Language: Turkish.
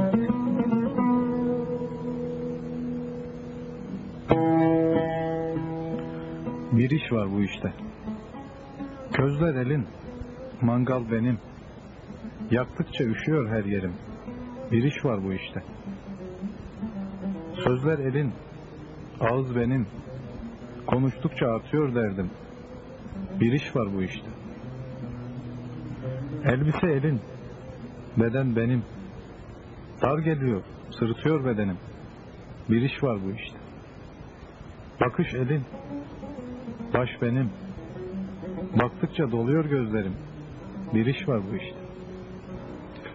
Bir iş var bu işte. Közler elin, mangal benim. Yaktıkça üşüyor her yerim. Bir iş var bu işte. Sözler elin, ağız benim. Konuştukça artıyor derdim. Bir iş var bu işte. Elbise elin, beden benim. Dar geliyor, sırıtıyor bedenim. Bir iş var bu işte. Bakış elin, baş benim. Baktıkça doluyor gözlerim. Bir iş var bu işte.